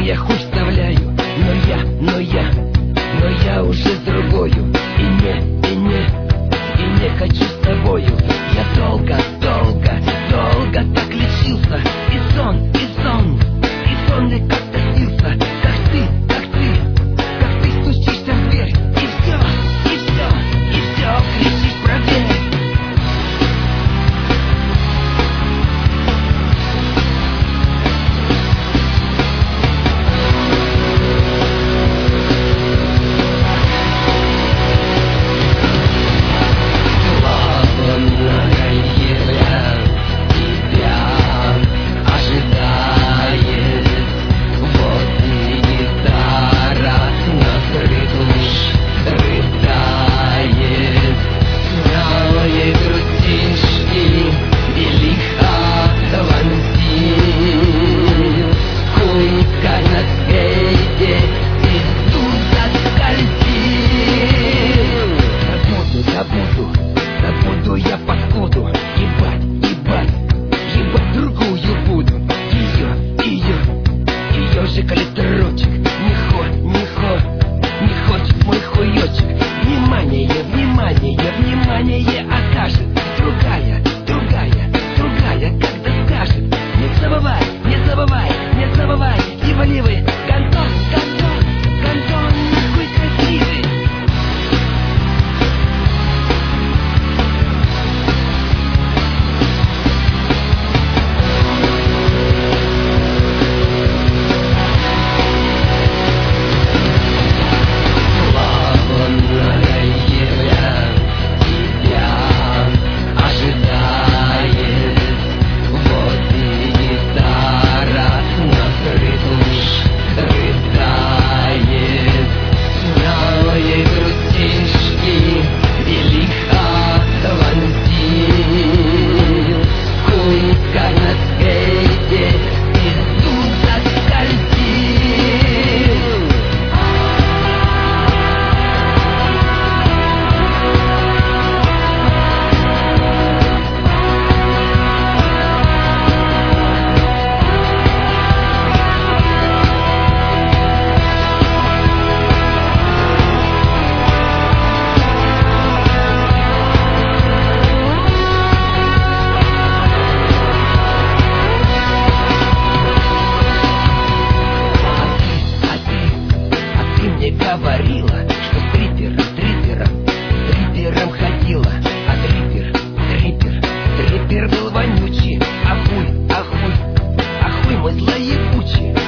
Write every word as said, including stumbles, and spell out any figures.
я хуй вставляю, но я, но я, но я уже с другою. И не, и не, и не хочу с тобою. Я долго, долго, долго так лечился. И сон, и сон, и сон мне как-то снился. Как ты, как ты, как ты стучишься в дверь. И все, и все, и все, кричишь про дверь. Буду я покуду, ебать, ебать, ебать другую буду. Ее, ее, ее же калитрочек. Не хо, не хо, не хочет мой хуёчек. Внимание, внимание, внимание окажет. Другая, другая, другая, когда скажет. Не забывай, не забывай, не забывай. Иваливый гандон, гандон, гандон, нахуй красивый. Говорила, что стрипером, стрипером, стрипером ходила. А трипер, трипер, трипер был вонючий. А хуй, а хуй, а хуй мой злоебучий.